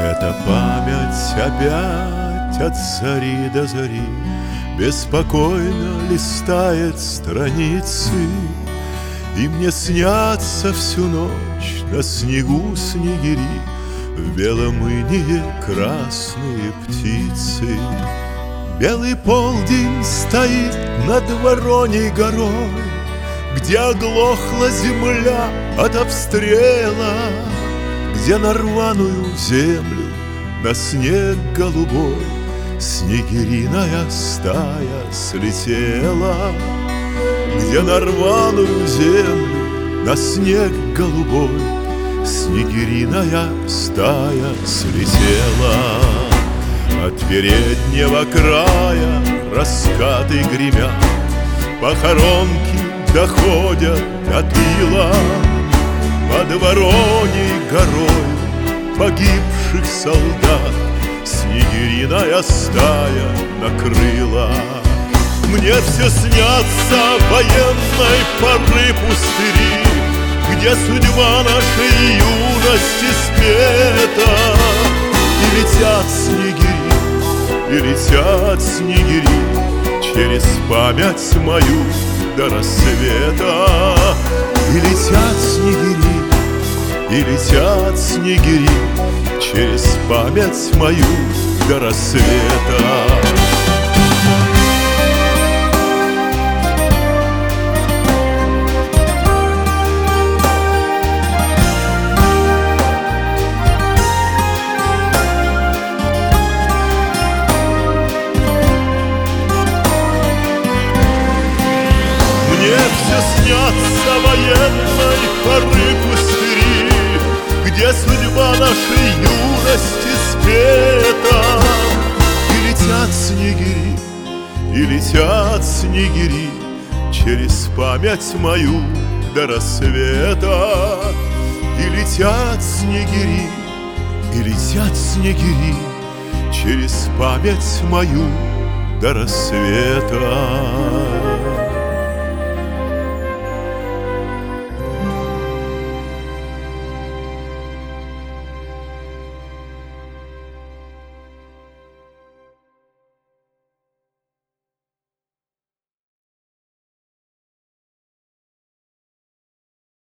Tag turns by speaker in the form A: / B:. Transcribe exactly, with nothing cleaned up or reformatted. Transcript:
A: Эта память опять от зари до зари беспокойно листает страницы, и мне снятся всю ночь на снегу снегири, в белом инее красные птицы. Белый полдень стоит над Вороньей горой, где оглохла земля от обстрела, где на рваную землю, на снег голубой снегириная стая слетела, где на рваную землю, на снег голубой снегириная стая слетела. От переднего края раскаты гремят, похоронки доходят от ила. Под Вороньей горой погибших солдат снегириная стая накрыла. Мне все снятся военной поры пустыри, где судьба нашей юности спета. И летят снегири, и летят снегири через память мою до рассвета. И летят снегири, и летят снегири через память мою до рассвета. Снятся военной поры пустыри, где судьба нашей юности спета. И летят снегири, и летят снегири через память мою до рассвета. И летят снегири, и летят снегири через память мою до рассвета.